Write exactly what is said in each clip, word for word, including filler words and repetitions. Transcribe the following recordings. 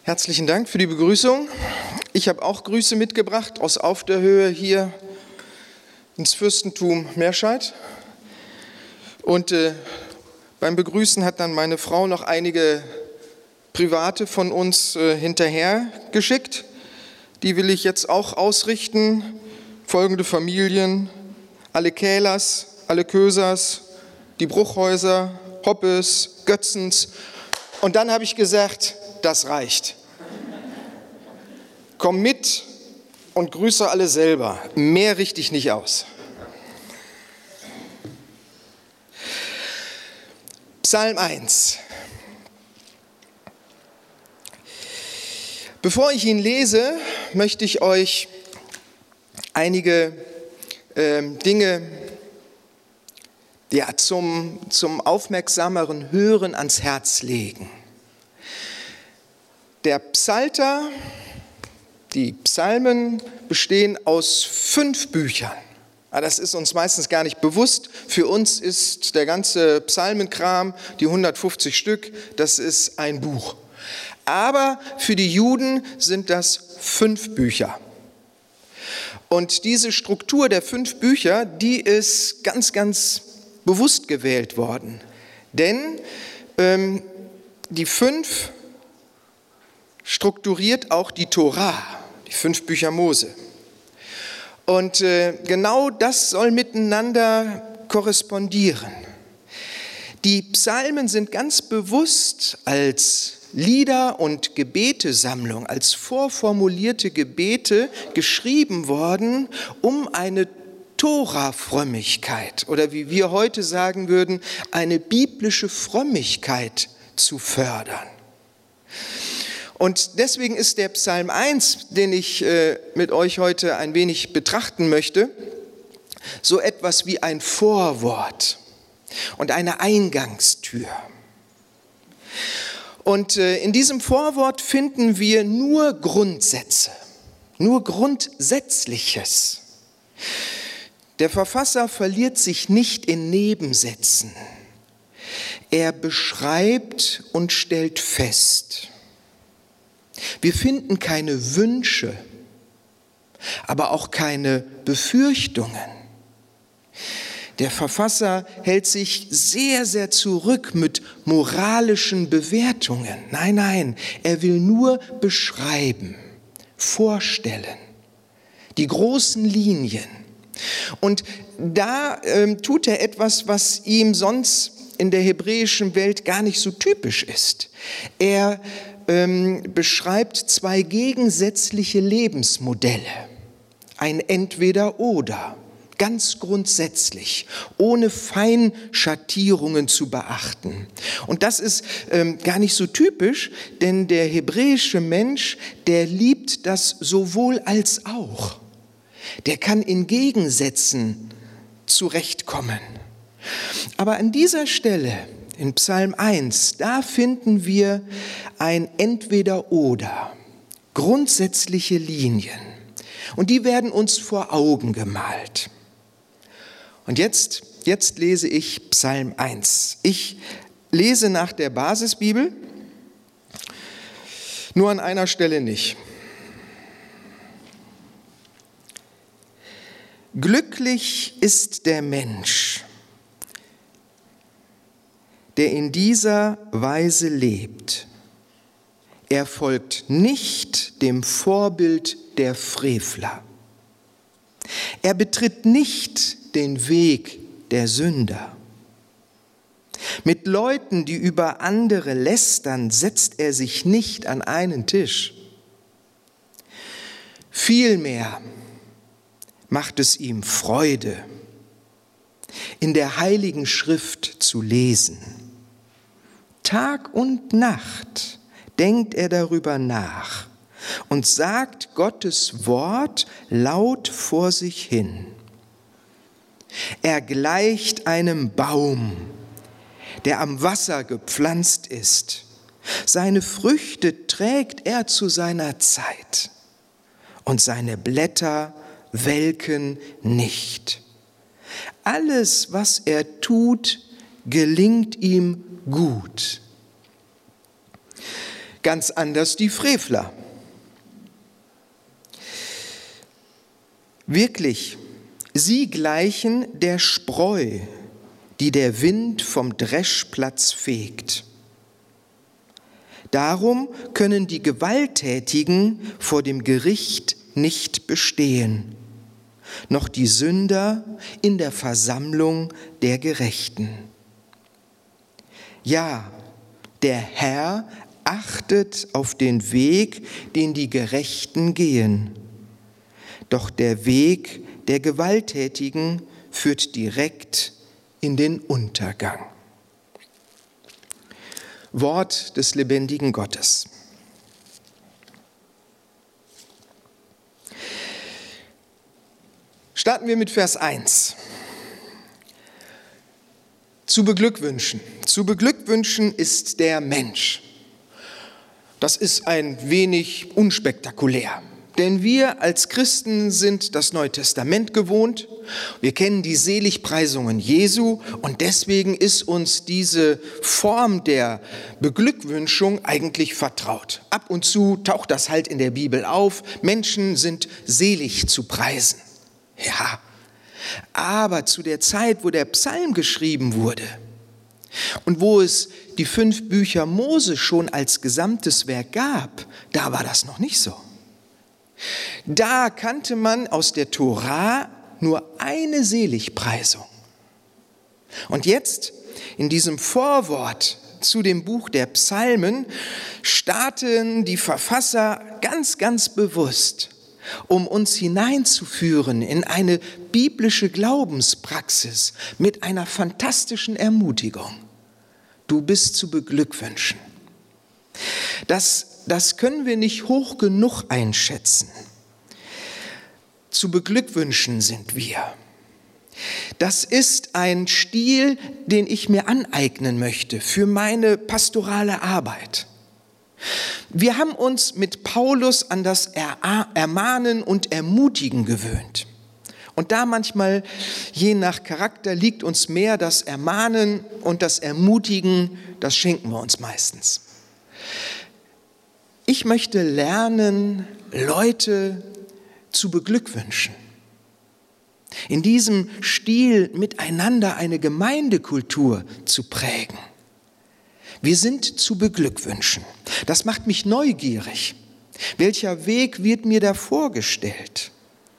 Herzlichen Dank für die Begrüßung. Ich habe auch Grüße mitgebracht aus Auf der Höhe hier ins Fürstentum Meerscheid. Und äh, beim Begrüßen hat dann meine Frau noch einige Private von uns äh, hinterher geschickt. Die will ich jetzt auch ausrichten. Folgende Familien: alle Kählers, alle Kösers, die Bruchhäuser, Hoppes, Götzens. Und dann habe ich gesagt, das reicht. Komm mit und grüße alle selber. Mehr richte ich nicht aus. Psalm eins. Bevor ich ihn lese, möchte ich euch einige äh, Dinge ja, zum, zum aufmerksameren Hören ans Herz legen. Der Psalter, die Psalmen bestehen aus fünf Büchern. Das ist uns meistens gar nicht bewusst. Für uns ist der ganze Psalmenkram, die hundertfünfzig Stück, das ist ein Buch. Aber für die Juden sind das fünf Bücher. Und diese Struktur der fünf Bücher, die ist ganz, ganz bewusst gewählt worden. Denn ähm, die fünf strukturiert auch die Tora, die fünf Bücher Mose. Und äh, genau das soll miteinander korrespondieren. Die Psalmen sind ganz bewusst als Lieder- und Gebetesammlung, als vorformulierte Gebete geschrieben worden, um eine Tora-Frömmigkeit oder wie wir heute sagen würden, eine biblische Frömmigkeit zu fördern. Und deswegen ist der Psalm eins, den ich äh, mit euch heute ein wenig betrachten möchte, so etwas wie ein Vorwort und eine Eingangstür. Und äh, in diesem Vorwort finden wir nur Grundsätze, nur Grundsätzliches. Der Verfasser verliert sich nicht in Nebensätzen. Er beschreibt und stellt fest. Wir finden keine Wünsche, aber auch keine Befürchtungen. Der Verfasser hält sich sehr, sehr zurück mit moralischen Bewertungen. Nein, nein, er will nur beschreiben, vorstellen, die großen Linien. Und da ähm, tut er etwas, was ihm sonst in der hebräischen Welt gar nicht so typisch ist. Er ähm, beschreibt zwei gegensätzliche Lebensmodelle. Ein Entweder-Oder, ganz grundsätzlich, ohne Feinschattierungen zu beachten. Und das ist ähm, gar nicht so typisch, denn der hebräische Mensch, der liebt das sowohl als auch. Der kann in Gegensätzen zurechtkommen. Aber an dieser Stelle, in Psalm eins, da finden wir ein Entweder-Oder, grundsätzliche Linien. Und die werden uns vor Augen gemalt. Und jetzt, jetzt lese ich Psalm eins. Ich lese nach der Basisbibel, nur an einer Stelle nicht. Glücklich ist der Mensch, der in dieser Weise lebt. Er folgt nicht dem Vorbild der Frevler. Er betritt nicht den Weg der Sünder. Mit Leuten, die über andere lästern, setzt er sich nicht an einen Tisch. Vielmehr macht es ihm Freude, in der Heiligen Schrift zu lesen. Tag und Nacht denkt er darüber nach und sagt Gottes Wort laut vor sich hin. Er gleicht einem Baum, der am Wasser gepflanzt ist. Seine Früchte trägt er zu seiner Zeit und seine Blätter welken nicht. Alles, was er tut, gelingt ihm gut. Ganz anders die Frevler. Wirklich, sie gleichen der Spreu, die der Wind vom Dreschplatz fegt. Darum können die Gewalttätigen vor dem Gericht nicht bestehen, noch die Sünder in der Versammlung der Gerechten. Ja, der Herr achtet auf den Weg, den die Gerechten gehen. Doch der Weg der Gewalttätigen führt direkt in den Untergang. Wort des lebendigen Gottes. Starten wir mit Vers eins. Zu beglückwünschen. Zu beglückwünschen ist der Mensch. Das ist ein wenig unspektakulär. Denn wir als Christen sind das Neue Testament gewohnt. Wir kennen die Seligpreisungen Jesu und deswegen ist uns diese Form der Beglückwünschung eigentlich vertraut. Ab und zu taucht das halt in der Bibel auf. Menschen sind selig zu preisen. Ja, aber zu der Zeit, wo der Psalm geschrieben wurde und wo es die fünf Bücher Mose schon als gesamtes Werk gab, da war das noch nicht so. Da kannte man aus der Tora nur eine Seligpreisung. Und jetzt, in diesem Vorwort zu dem Buch der Psalmen, starten die Verfasser ganz, ganz bewusst, um uns hineinzuführen in eine biblische Glaubenspraxis mit einer fantastischen Ermutigung. Du bist zu beglückwünschen. Das Das können wir nicht hoch genug einschätzen. Zu beglückwünschen sind wir. Das ist ein Stil, den ich mir aneignen möchte für meine pastorale Arbeit. Wir haben uns mit Paulus an das Ermahnen und Ermutigen gewöhnt. Und da manchmal, je nach Charakter, liegt uns mehr das Ermahnen und das Ermutigen, das schenken wir uns meistens. Ich möchte lernen, Leute zu beglückwünschen. In diesem Stil miteinander eine Gemeindekultur zu prägen. Wir sind zu beglückwünschen. Das macht mich neugierig. Welcher Weg wird mir da vorgestellt?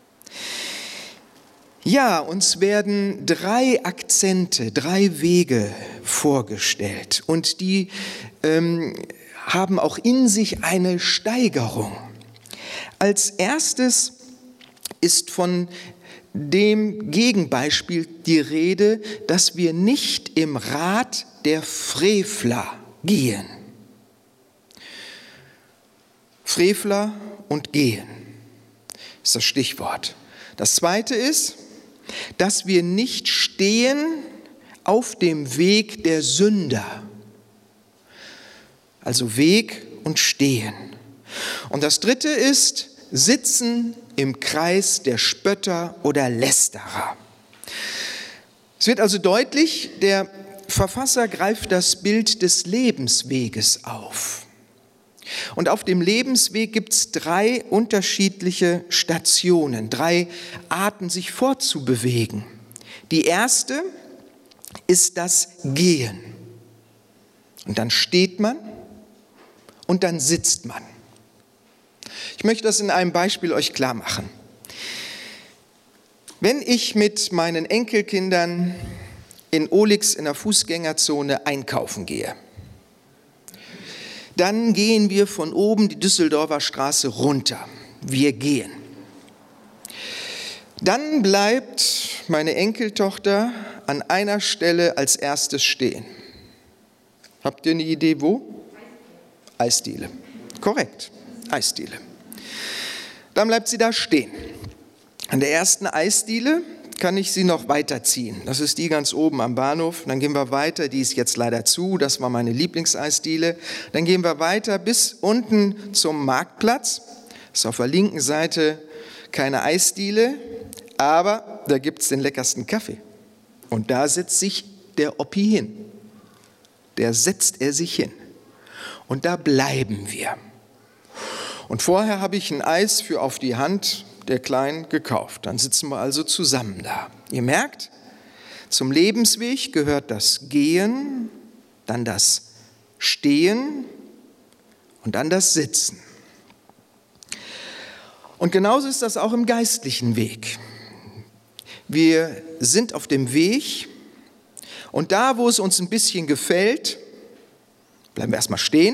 Ja, uns werden drei Akzente, drei Wege vorgestellt und die ähm, haben auch in sich eine Steigerung. Als erstes ist von dem Gegenbeispiel die Rede, dass wir nicht im Rat der Frevler gehen. Frevler und gehen ist das Stichwort. Das zweite ist, dass wir nicht stehen auf dem Weg der Sünder. Also Weg und Stehen. Und das dritte ist Sitzen im Kreis der Spötter oder Lästerer. Es wird also deutlich, der Verfasser greift das Bild des Lebensweges auf. Und auf dem Lebensweg gibt es drei unterschiedliche Stationen, drei Arten, sich fortzubewegen. Die erste ist das Gehen. Und dann steht man und dann sitzt man. Ich möchte das in einem Beispiel euch klar machen. Wenn ich mit meinen Enkelkindern in Olix in der Fußgängerzone einkaufen gehe, dann gehen wir von oben die Düsseldorfer Straße runter. Wir gehen. Dann bleibt meine Enkeltochter an einer Stelle als erstes stehen. Habt ihr eine Idee, wo? Eisdiele. Korrekt, Eisdiele. Dann bleibt sie da stehen. An der ersten Eisdiele kann ich sie noch weiterziehen. Das ist die ganz oben am Bahnhof. Dann gehen wir weiter, die ist jetzt leider zu, das war meine Lieblingseisdiele. Dann gehen wir weiter bis unten zum Marktplatz. Das ist auf der linken Seite keine Eisdiele, aber da gibt es den leckersten Kaffee. Und da setzt sich der Oppi hin. Der setzt er sich hin. Und da bleiben wir. Und vorher habe ich ein Eis für auf die Hand der Kleinen gekauft. Dann sitzen wir also zusammen da. Ihr merkt, zum Lebensweg gehört das Gehen, dann das Stehen und dann das Sitzen. Und genauso ist das auch im geistlichen Weg. Wir sind auf dem Weg und da, wo es uns ein bisschen gefällt, bleiben wir erstmal stehen.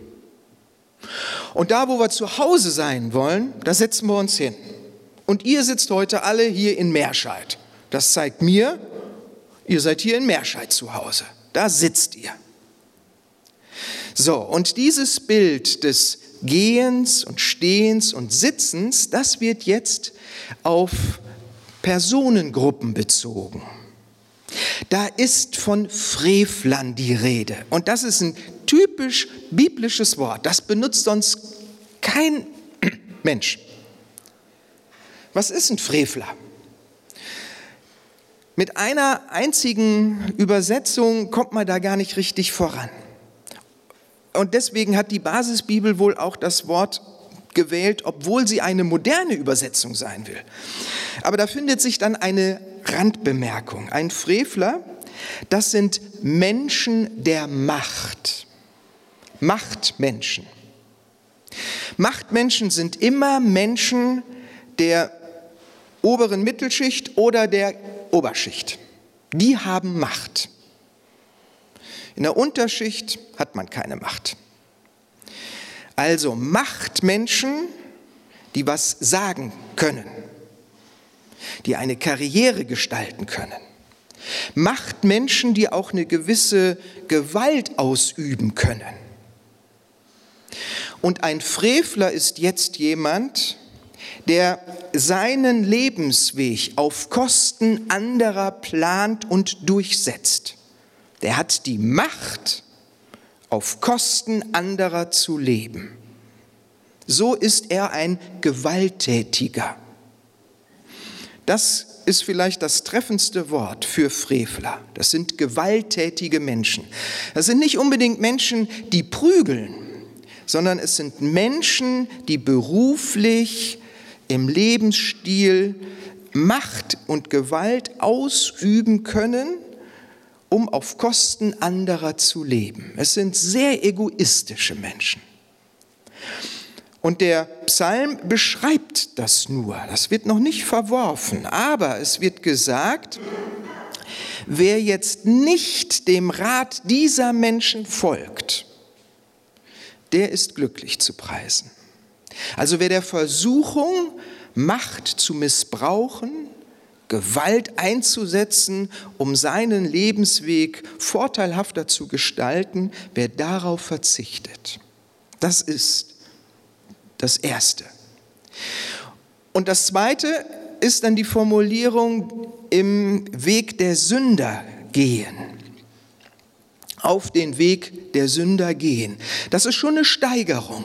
Und da, wo wir zu Hause sein wollen, da setzen wir uns hin. Und ihr sitzt heute alle hier in Meerscheid. Das zeigt mir, ihr seid hier in Meerscheid zu Hause. Da sitzt ihr. So, und dieses Bild des Gehens und Stehens und Sitzens, das wird jetzt auf Personengruppen bezogen. Da ist von Frevlern die Rede. Und das ist ein typisch biblisches Wort. Das benutzt sonst kein Mensch. Was ist ein Frevler? Mit einer einzigen Übersetzung kommt man da gar nicht richtig voran. Und deswegen hat die Basisbibel wohl auch das Wort gewählt, obwohl sie eine moderne Übersetzung sein will. Aber da findet sich dann eine Randbemerkung. Ein Frevler, das sind Menschen der Macht. Machtmenschen. Machtmenschen sind immer Menschen der oberen Mittelschicht oder der Oberschicht. Die haben Macht. In der Unterschicht hat man keine Macht. Also Machtmenschen, die was sagen können, die eine Karriere gestalten können. Machtmenschen, die auch eine gewisse Gewalt ausüben können. Und ein Frevler ist jetzt jemand, der seinen Lebensweg auf Kosten anderer plant und durchsetzt. Der hat die Macht, auf Kosten anderer zu leben. So ist er ein Gewalttätiger. Das ist vielleicht das treffendste Wort für Frevler. Das sind gewalttätige Menschen. Das sind nicht unbedingt Menschen, die prügeln, sondern es sind Menschen, die beruflich im Lebensstil Macht und Gewalt ausüben können, um auf Kosten anderer zu leben. Es sind sehr egoistische Menschen. Und der Psalm beschreibt das nur. Das wird noch nicht verworfen, aber es wird gesagt, wer jetzt nicht dem Rat dieser Menschen folgt, der ist glücklich zu preisen. Also wer der Versuchung, Macht zu missbrauchen, Gewalt einzusetzen, um seinen Lebensweg vorteilhafter zu gestalten, wer darauf verzichtet. Das ist das Erste. Und das Zweite ist dann die Formulierung im Weg der Sünder gehen. Auf den Weg der Sünder gehen. Das ist schon eine Steigerung.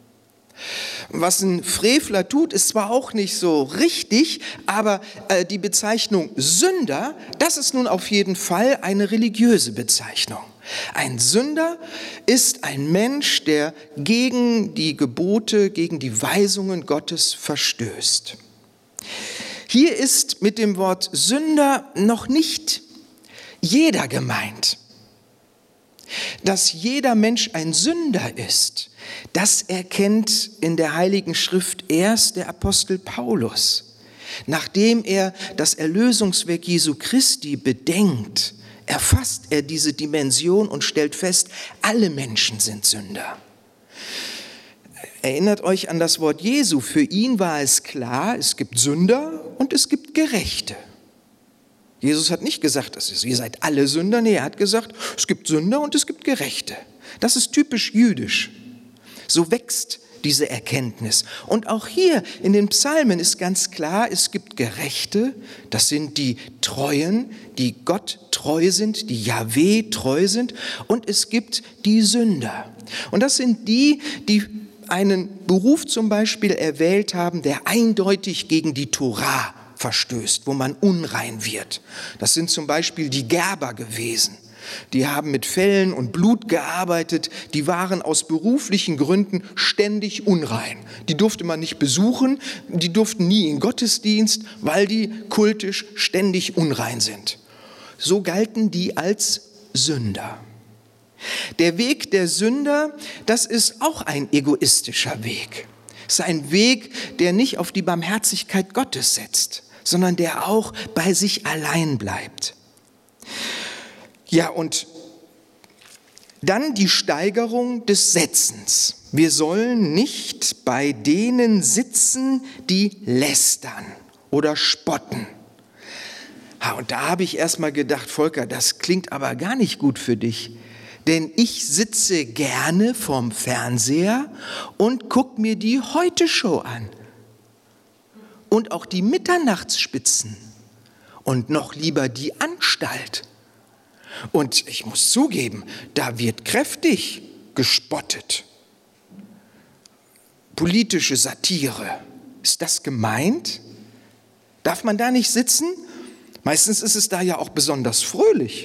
Was ein Frevler tut, ist zwar auch nicht so richtig, aber äh, die Bezeichnung Sünder, das ist nun auf jeden Fall eine religiöse Bezeichnung. Ein Sünder ist ein Mensch, der gegen die Gebote, gegen die Weisungen Gottes verstößt. Hier ist mit dem Wort Sünder noch nicht jeder gemeint. Dass jeder Mensch ein Sünder ist, das erkennt in der Heiligen Schrift erst der Apostel Paulus. Nachdem er das Erlösungswerk Jesu Christi bedenkt, erfasst er diese Dimension und stellt fest, alle Menschen sind Sünder. Erinnert euch an das Wort Jesu. Für ihn war es klar, es gibt Sünder und es gibt Gerechte. Jesus hat nicht gesagt, das ist, ihr seid alle Sünder. Nee, er hat gesagt, es gibt Sünder und es gibt Gerechte. Das ist typisch jüdisch. So wächst diese Erkenntnis. Und auch hier in den Psalmen ist ganz klar, es gibt Gerechte, das sind die Treuen, die Gott treu sind, die Jahwe treu sind. Und es gibt die Sünder. Und das sind die, die einen Beruf zum Beispiel erwählt haben, der eindeutig gegen die Tora verstößt, wo man unrein wird. Das sind zum Beispiel die Gerber gewesen. Die haben mit Fellen und Blut gearbeitet, die waren aus beruflichen Gründen ständig unrein. Die durfte man nicht besuchen, die durften nie in Gottesdienst, weil die kultisch ständig unrein sind. So galten die als Sünder. Der Weg der Sünder, das ist auch ein egoistischer Weg. Es ist ein Weg, der nicht auf die Barmherzigkeit Gottes setzt, sondern der auch bei sich allein bleibt. Ja, und dann die Steigerung des Setzens. Wir sollen nicht bei denen sitzen, die lästern oder spotten. Ja, und da habe ich erst mal gedacht, Volker, das klingt aber gar nicht gut für dich. Denn ich sitze gerne vorm Fernseher und gucke mir die Heute-Show an. Und auch die Mitternachtsspitzen. Und noch lieber die Anstalt. Und ich muss zugeben, da wird kräftig gespottet. Politische Satire. Ist das gemeint? Darf man da nicht sitzen? Meistens ist es da ja auch besonders fröhlich.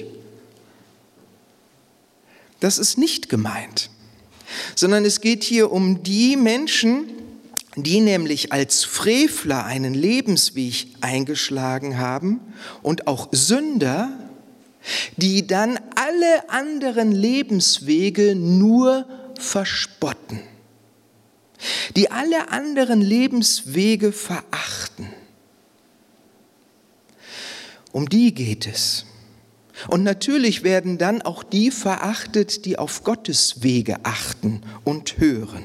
Das ist nicht gemeint, sondern es geht hier um die Menschen, die nämlich als Frevler einen Lebensweg eingeschlagen haben und auch Sünder, die dann alle anderen Lebenswege nur verspotten, die alle anderen Lebenswege verachten. Um die geht es. Und natürlich werden dann auch die verachtet, die auf Gottes Wege achten und hören.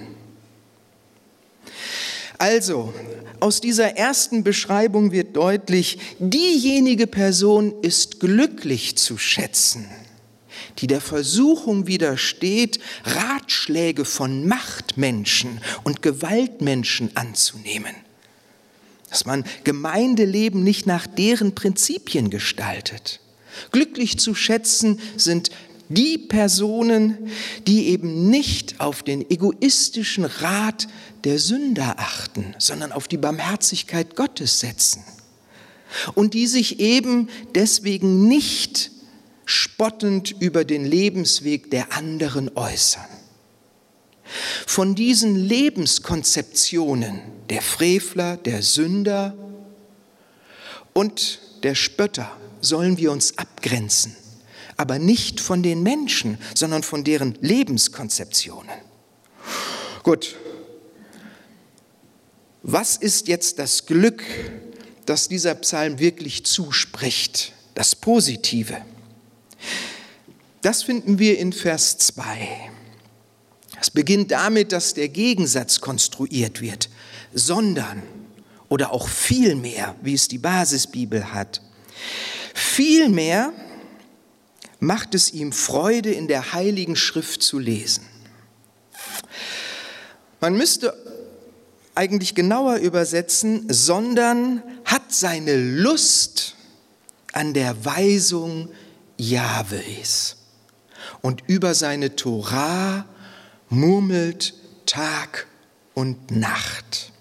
Also, aus dieser ersten Beschreibung wird deutlich, diejenige Person ist glücklich zu schätzen, die der Versuchung widersteht, Ratschläge von Machtmenschen und Gewaltmenschen anzunehmen. Dass man Gemeindeleben nicht nach deren Prinzipien gestaltet. Glücklich zu schätzen sind die Personen, die eben nicht auf den egoistischen Rat der Sünder achten, sondern auf die Barmherzigkeit Gottes setzen. Und die sich eben deswegen nicht spottend über den Lebensweg der anderen äußern. Von diesen Lebenskonzeptionen der Frevler, der Sünder und der Spötter sollen wir uns abgrenzen, aber nicht von den Menschen, sondern von deren Lebenskonzeptionen. Gut, was ist jetzt das Glück, das dieser Psalm wirklich zuspricht, das Positive? Das finden wir in Vers zwei. Es beginnt damit, dass der Gegensatz konstruiert wird, sondern oder auch vielmehr, wie es die Basisbibel hat. Vielmehr macht es ihm Freude, in der Heiligen Schrift zu lesen. Man müsste eigentlich genauer übersetzen, sondern hat seine Lust an der Weisung Jahwes und über seine Torah murmelt Tag und Nacht.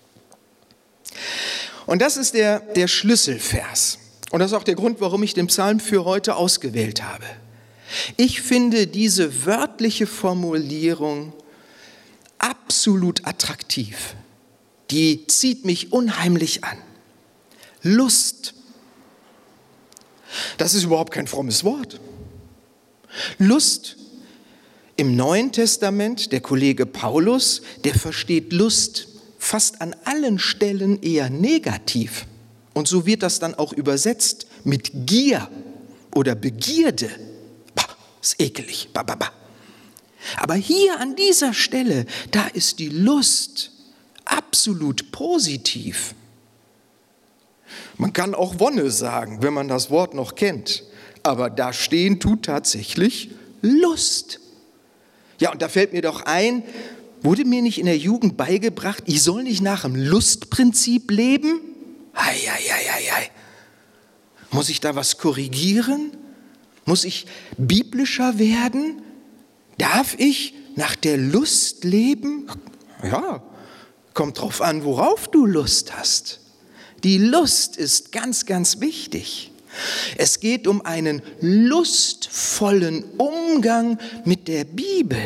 Und das ist der, der Schlüsselvers. Und das ist auch der Grund, warum ich den Psalm für heute ausgewählt habe. Ich finde diese wörtliche Formulierung absolut attraktiv. Die zieht mich unheimlich an. Lust. Das ist überhaupt kein frommes Wort. Lust. Im Neuen Testament, der Kollege Paulus, der versteht Lust fast an allen Stellen eher negativ. Und so wird das dann auch übersetzt mit Gier oder Begierde. Bah, ist ekelig. Bah, bah, bah. Aber hier an dieser Stelle, da ist die Lust absolut positiv. Man kann auch Wonne sagen, wenn man das Wort noch kennt. Aber da stehen tut tatsächlich Lust. Ja, und da fällt mir doch ein, wurde mir nicht in der Jugend beigebracht, ich soll nicht nach dem Lustprinzip leben? Hei, hei, hei, hei, hei. Muss ich da was korrigieren? Muss ich biblischer werden? Darf ich nach der Lust leben? Ja, kommt drauf an, worauf du Lust hast. Die Lust ist ganz, ganz wichtig. Es geht um einen lustvollen Umgang mit der Bibel.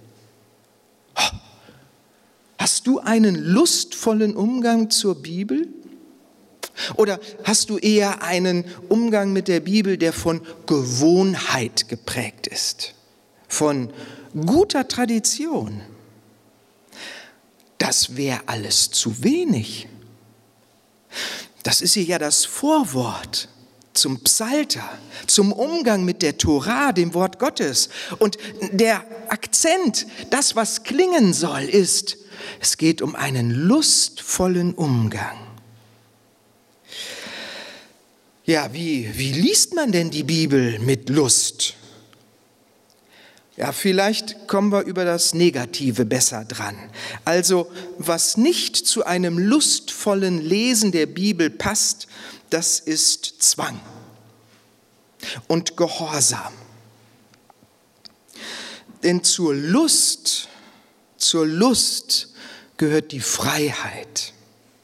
Hast du einen lustvollen Umgang zur Bibel? Oder hast du eher einen Umgang mit der Bibel, der von Gewohnheit geprägt ist, von guter Tradition? Das wäre alles zu wenig. Das ist hier ja das Vorwort zum Psalter, zum Umgang mit der Tora, dem Wort Gottes. Und der Akzent, das, was klingen soll, ist, es geht um einen lustvollen Umgang. Ja, wie, wie liest man denn die Bibel mit Lust? Ja, vielleicht kommen wir über das Negative besser dran. Also, was nicht zu einem lustvollen Lesen der Bibel passt, das ist Zwang und Gehorsam. Denn zur Lust, zur Lust gehört die Freiheit.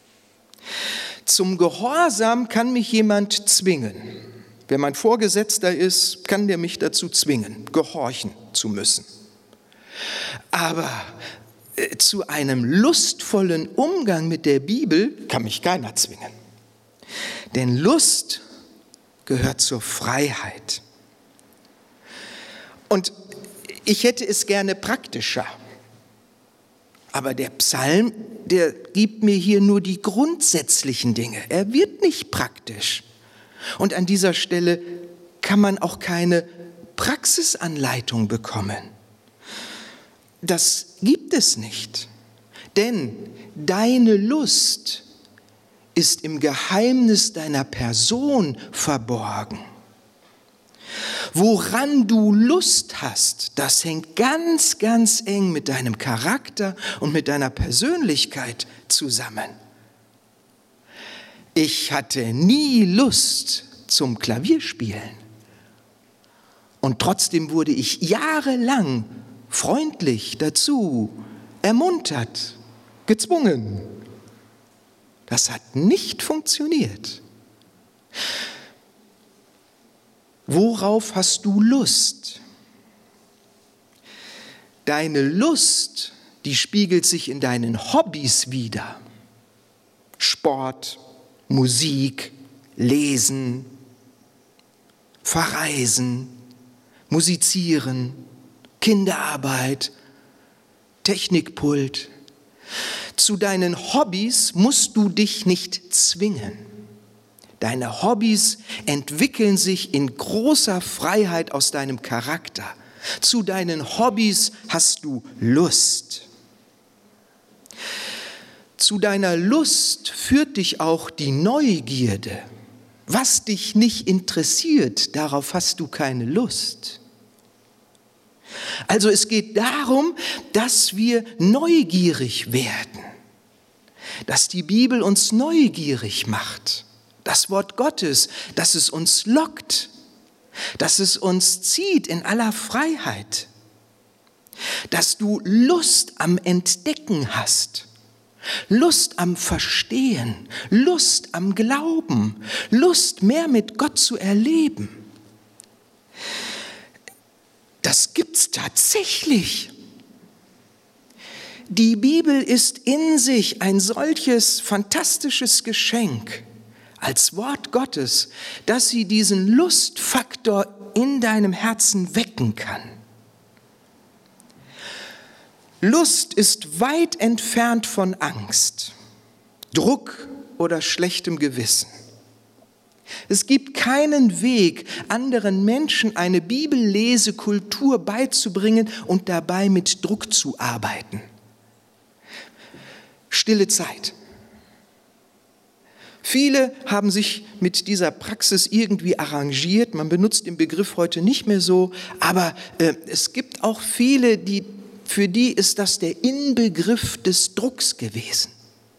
Zum Gehorsam kann mich jemand zwingen. Wer mein Vorgesetzter ist, kann der mich dazu zwingen, gehorchen zu müssen. Aber äh, zu einem lustvollen Umgang mit der Bibel kann mich keiner zwingen. Denn Lust gehört zur Freiheit. Und ich hätte es gerne praktischer. Aber der Psalm, der gibt mir hier nur die grundsätzlichen Dinge. Er wird nicht praktisch. Und an dieser Stelle kann man auch keine Praxisanleitung bekommen. Das gibt es nicht. Denn deine Lust ist im Geheimnis deiner Person verborgen. Woran du Lust hast, das hängt ganz, ganz eng mit deinem Charakter und mit deiner Persönlichkeit zusammen. Ich hatte nie Lust zum Klavierspielen. Und trotzdem wurde ich jahrelang freundlich dazu ermuntert, gezwungen. Das hat nicht funktioniert. Worauf hast du Lust? Deine Lust, die spiegelt sich in deinen Hobbys wider. Sport, Musik, Lesen, Verreisen, Musizieren, Kinderarbeit, Technikpult. Zu deinen Hobbys musst du dich nicht zwingen. Deine Hobbys entwickeln sich in großer Freiheit aus deinem Charakter. Zu deinen Hobbys hast du Lust. Zu deiner Lust führt dich auch die Neugierde. Was dich nicht interessiert, darauf hast du keine Lust. Also es geht darum, dass wir neugierig werden, dass die Bibel uns neugierig macht. Das Wort Gottes, dass es uns lockt, dass es uns zieht in aller Freiheit, dass du Lust am Entdecken hast, Lust am Verstehen, Lust am Glauben, Lust mehr mit Gott zu erleben. Das gibt's tatsächlich. Die Bibel ist in sich ein solches fantastisches Geschenk als Wort Gottes, dass sie diesen Lustfaktor in deinem Herzen wecken kann. Lust ist weit entfernt von Angst, Druck oder schlechtem Gewissen. Es gibt keinen Weg, anderen Menschen eine Bibellesekultur beizubringen und dabei mit Druck zu arbeiten. Stille Zeit. Viele haben sich mit dieser Praxis irgendwie arrangiert. Man benutzt den Begriff heute nicht mehr so, aber äh, es gibt auch viele, die, für die ist das der Inbegriff des Drucks gewesen.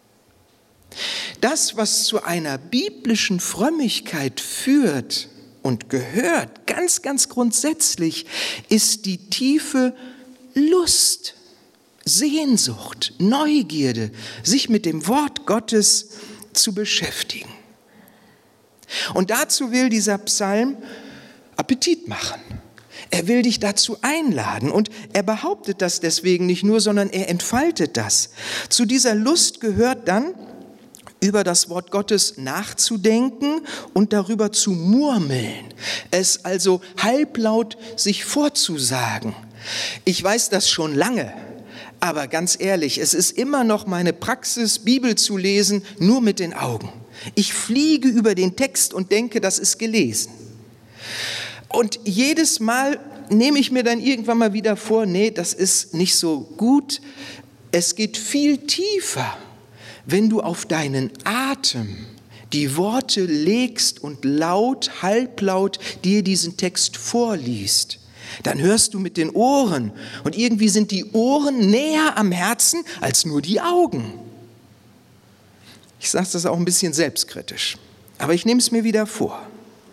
Das, was zu einer biblischen Frömmigkeit führt und gehört, ganz, ganz grundsätzlich, ist die tiefe Lust, Sehnsucht, Neugierde, sich mit dem Wort Gottes zu beschäftigen. Und dazu will dieser Psalm Appetit machen. Er will dich dazu einladen und er behauptet das deswegen nicht nur, sondern er entfaltet das. Zu dieser Lust gehört dann, über das Wort Gottes nachzudenken und darüber zu murmeln, es also halblaut sich vorzusagen. Ich weiß das schon lange, aber ganz ehrlich, es ist immer noch meine Praxis, Bibel zu lesen, nur mit den Augen. Ich fliege über den Text und denke, das ist gelesen. Und jedes Mal nehme ich mir dann irgendwann mal wieder vor, nee, das ist nicht so gut. Es geht viel tiefer, wenn du auf deinen Atem die Worte legst und laut, halblaut dir diesen Text vorliest. Dann hörst du mit den Ohren und irgendwie sind die Ohren näher am Herzen als nur die Augen. Ich sage das auch ein bisschen selbstkritisch, aber ich nehme es mir wieder vor.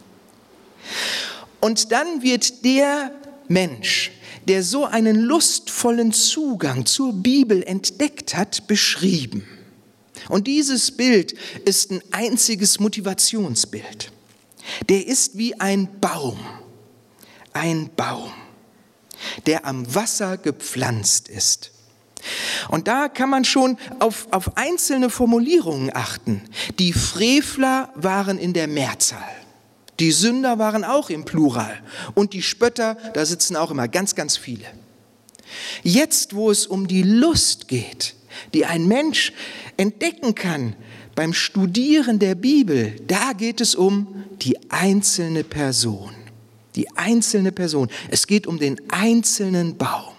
Und dann wird der Mensch, der so einen lustvollen Zugang zur Bibel entdeckt hat, beschrieben. Und dieses Bild ist ein einziges Motivationsbild. Der ist wie ein Baum, ein Baum, der am Wasser gepflanzt ist. Und da kann man schon auf, auf einzelne Formulierungen achten. Die Frevler waren in der Mehrzahl. Die Sünder waren auch im Plural. Und die Spötter, da sitzen auch immer ganz, ganz viele. Jetzt, wo es um die Lust geht, die ein Mensch entdecken kann beim Studieren der Bibel, da geht es um die einzelne Person. Die einzelne Person. Es geht um den einzelnen Baum.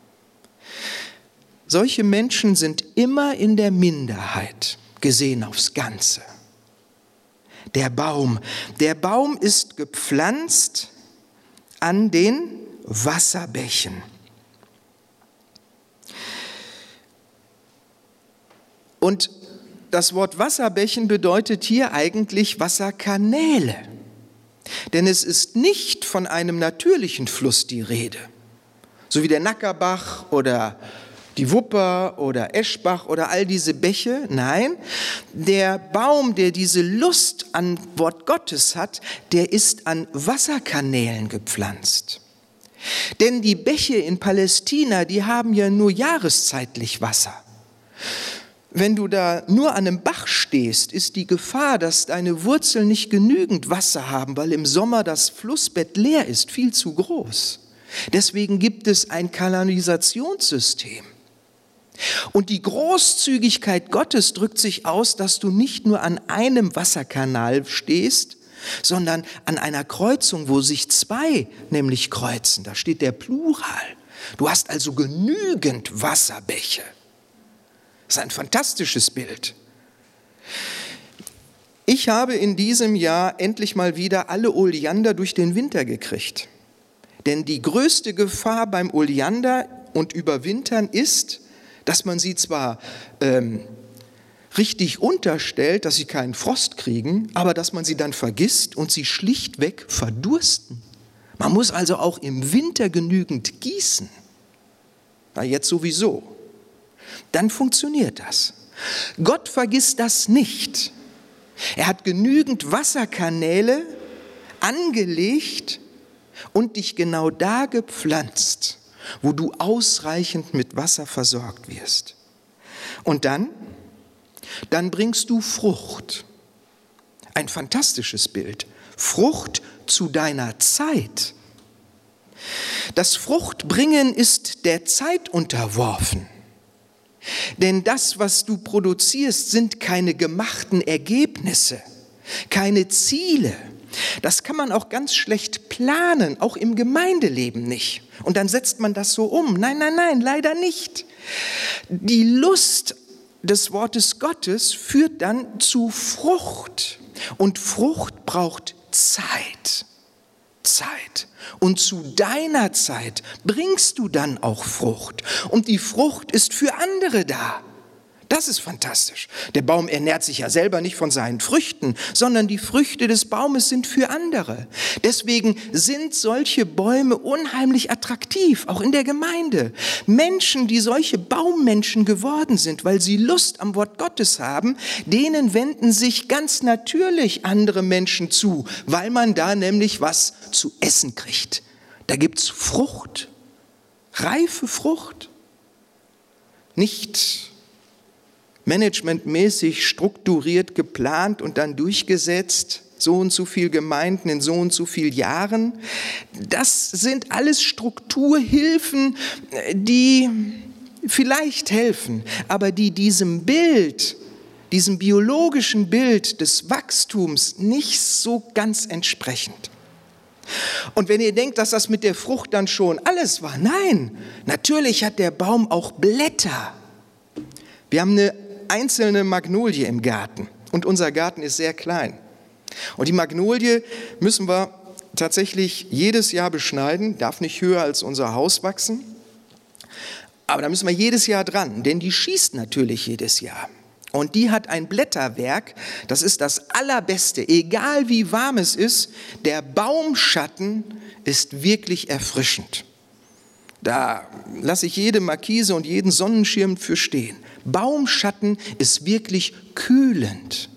Solche Menschen sind immer in der Minderheit, gesehen aufs Ganze. Der Baum. Der Baum ist gepflanzt an den Wasserbächen. Und das Wort Wasserbächen bedeutet hier eigentlich Wasserkanäle. Denn es ist nicht von einem natürlichen Fluss die Rede, so wie der Nackerbach oder die Wupper oder Eschbach oder all diese Bäche. Nein, der Baum, der diese Lust an Wort Gottes hat, der ist an Wasserkanälen gepflanzt. Denn die Bäche in Palästina, die haben ja nur jahreszeitlich Wasser. Wenn du da nur an einem Bach stehst, ist die Gefahr, dass deine Wurzeln nicht genügend Wasser haben, weil im Sommer das Flussbett leer ist, viel zu groß. Deswegen gibt es ein Kanalisationssystem. Und die Großzügigkeit Gottes drückt sich aus, dass du nicht nur an einem Wasserkanal stehst, sondern an einer Kreuzung, wo sich zwei nämlich kreuzen. Da steht der Plural. Du hast also genügend Wasserbäche. Das ist ein fantastisches Bild. Ich habe in diesem Jahr endlich mal wieder alle Oleander durch den Winter gekriegt. Denn die größte Gefahr beim Oleander und Überwintern ist, dass man sie zwar ähm, richtig unterstellt, dass sie keinen Frost kriegen, aber dass man sie dann vergisst und sie schlichtweg verdursten. Man muss also auch im Winter genügend gießen. Na, jetzt sowieso. Dann funktioniert das. Gott vergisst das nicht. Er hat genügend Wasserkanäle angelegt und dich genau da gepflanzt, wo du ausreichend mit Wasser versorgt wirst. Und dann, dann bringst du Frucht. Ein fantastisches Bild. Frucht zu deiner Zeit. Das Fruchtbringen ist der Zeit unterworfen. Denn das, was du produzierst, sind keine gemachten Ergebnisse, keine Ziele. Das kann man auch ganz schlecht planen, auch im Gemeindeleben nicht. Und dann setzt man das so um. Nein, nein, nein, leider nicht. Die Lust des Wortes Gottes führt dann zu Frucht. Und Frucht braucht Zeit. Zeit. Und zu deiner Zeit bringst du dann auch Frucht. Und die Frucht ist für andere da. Das ist fantastisch. Der Baum ernährt sich ja selber nicht von seinen Früchten, sondern die Früchte des Baumes sind für andere. Deswegen sind solche Bäume unheimlich attraktiv, auch in der Gemeinde. Menschen, die solche Baummenschen geworden sind, weil sie Lust am Wort Gottes haben, denen wenden sich ganz natürlich andere Menschen zu, weil man da nämlich was zu essen kriegt. Da gibt's Frucht, reife Frucht, nicht managementmäßig strukturiert, geplant und dann durchgesetzt, so und so viel Gemeinden in so und so viel Jahren. Das sind alles Strukturhilfen, die vielleicht helfen, aber die diesem Bild, diesem biologischen Bild des Wachstums nicht so ganz entsprechen. Und wenn ihr denkt, dass das mit der Frucht dann schon alles war, nein, natürlich hat der Baum auch Blätter. Wir haben eine einzelne Magnolie im Garten und unser Garten ist sehr klein. Und die Magnolie müssen wir tatsächlich jedes Jahr beschneiden, darf nicht höher als unser Haus wachsen. Aber da müssen wir jedes Jahr dran, denn die schießt natürlich jedes Jahr. Und die hat ein Blätterwerk, das ist das Allerbeste, egal wie warm es ist, der Baumschatten ist wirklich erfrischend. Da lasse ich jede Markise und jeden Sonnenschirm für stehen. Baumschatten ist wirklich kühlend.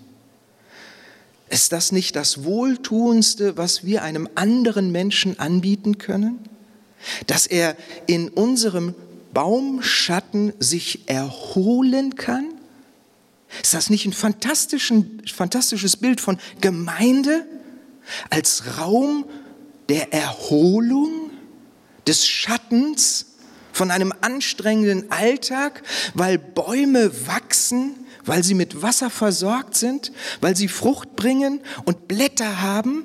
Ist das nicht das Wohltuendste, was wir einem anderen Menschen anbieten können? Dass er in unserem Baumschatten sich erholen kann? Ist das nicht ein fantastisches Bild von Gemeinde als Raum der Erholung, des Schattens von einem anstrengenden Alltag, weil Bäume wachsen, weil sie mit Wasser versorgt sind, weil sie Frucht bringen und Blätter haben?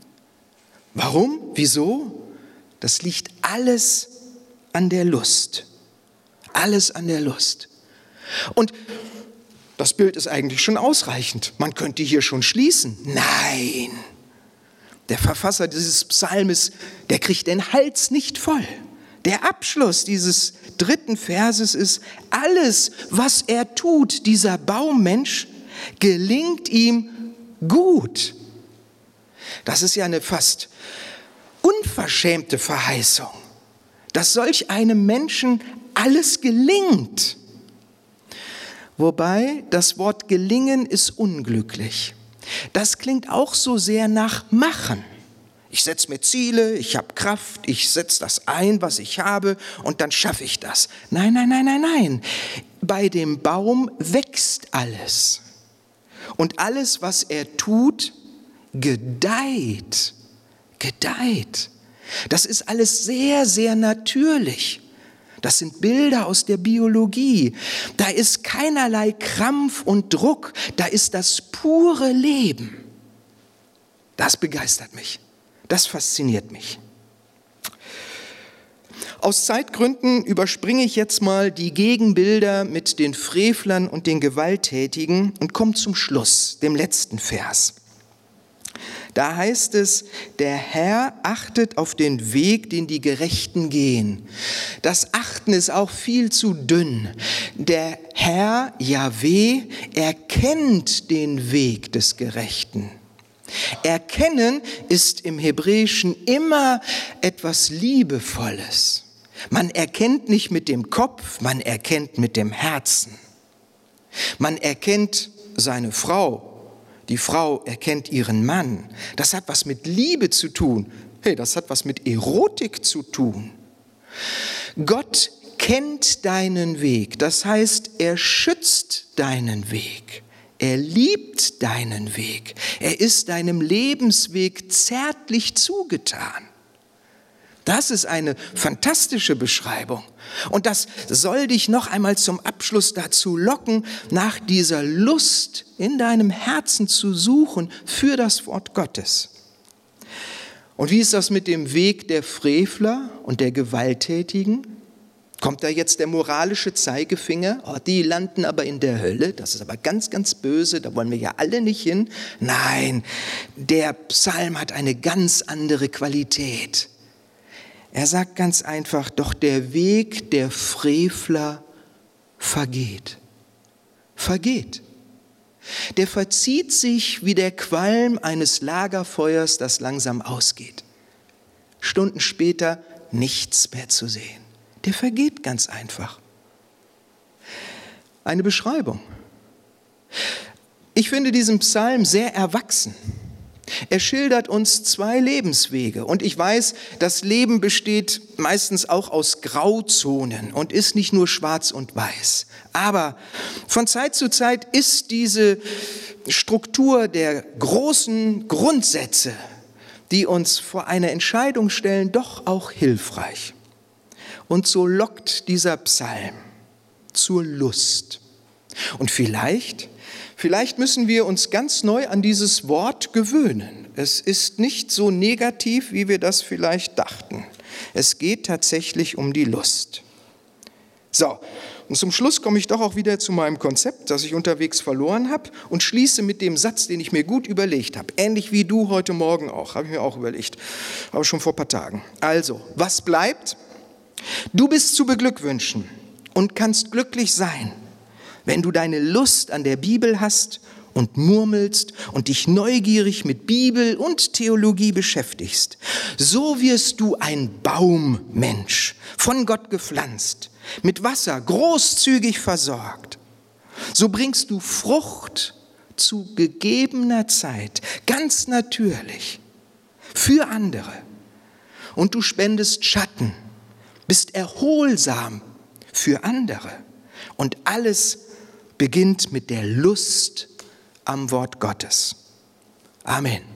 Warum? Wieso? Das liegt alles an der Lust. Alles an der Lust. Und das Bild ist eigentlich schon ausreichend. Man könnte hier schon schließen. Nein, der Verfasser dieses Psalmes, der kriegt den Hals nicht voll. Der Abschluss dieses dritten Verses ist, alles, was er tut, dieser Baummensch, gelingt ihm gut. Das ist ja eine fast unverschämte Verheißung, dass solch einem Menschen alles gelingt. Wobei das Wort gelingen ist unglücklich. Das klingt auch so sehr nach machen. Ich setze mir Ziele, ich habe Kraft, ich setze das ein, was ich habe und dann schaffe ich das. Nein, nein, nein, nein, nein. Bei dem Baum wächst alles. Und alles, was er tut, gedeiht. Gedeiht. Das ist alles sehr, sehr natürlich. Das sind Bilder aus der Biologie. Da ist keinerlei Krampf und Druck. Da ist das pure Leben. Das begeistert mich. Das fasziniert mich. Aus Zeitgründen überspringe ich jetzt mal die Gegenbilder mit den Frevlern und den Gewalttätigen und komme zum Schluss, dem letzten Vers. Da heißt es, der Herr achtet auf den Weg, den die Gerechten gehen. Das Achten ist auch viel zu dünn. Der Herr, Jahweh, erkennt den Weg des Gerechten. Erkennen ist im Hebräischen immer etwas Liebevolles. Man erkennt nicht mit dem Kopf, man erkennt mit dem Herzen. Man erkennt seine Frau. Die Frau erkennt ihren Mann. Das hat was mit Liebe zu tun. Hey, das hat was mit Erotik zu tun. Gott kennt deinen Weg. Das heißt, er schützt deinen Weg. Er liebt deinen Weg. Er ist deinem Lebensweg zärtlich zugetan. Das ist eine fantastische Beschreibung. Und das soll dich noch einmal zum Abschluss dazu locken, nach dieser Lust in deinem Herzen zu suchen für das Wort Gottes. Und wie ist das mit dem Weg der Frevler und der Gewalttätigen? Kommt da jetzt der moralische Zeigefinger? Oh, die landen aber in der Hölle, das ist aber ganz, ganz böse, da wollen wir ja alle nicht hin. Nein, der Psalm hat eine ganz andere Qualität. Er sagt ganz einfach, doch der Weg der Frevler vergeht. vergeht. Der verzieht sich wie der Qualm eines Lagerfeuers, das langsam ausgeht. Stunden später nichts mehr zu sehen. Der vergeht ganz einfach. Eine Beschreibung. Ich finde diesen Psalm sehr erwachsen. Er schildert uns zwei Lebenswege und ich weiß, das Leben besteht meistens auch aus Grauzonen und ist nicht nur schwarz und weiß. Aber von Zeit zu Zeit ist diese Struktur der großen Grundsätze, die uns vor eine Entscheidung stellen, doch auch hilfreich. Und so lockt dieser Psalm zur Lust. Und vielleicht Vielleicht müssen wir uns ganz neu an dieses Wort gewöhnen. Es ist nicht so negativ, wie wir das vielleicht dachten. Es geht tatsächlich um die Lust. So, und zum Schluss komme ich doch auch wieder zu meinem Konzept, das ich unterwegs verloren habe und schließe mit dem Satz, den ich mir gut überlegt habe. Ähnlich wie du heute Morgen auch, habe ich mir auch überlegt, aber schon vor ein paar Tagen. Also, was bleibt? Du bist zu beglückwünschen und kannst glücklich sein, wenn du deine Lust an der Bibel hast und murmelst und dich neugierig mit Bibel und Theologie beschäftigst. So wirst du ein Baummensch, von Gott gepflanzt, mit Wasser großzügig versorgt. So bringst du Frucht zu gegebener Zeit, ganz natürlich, für andere. Und du spendest Schatten, bist erholsam für andere. Und alles beginnt mit der Lust am Wort Gottes. Amen.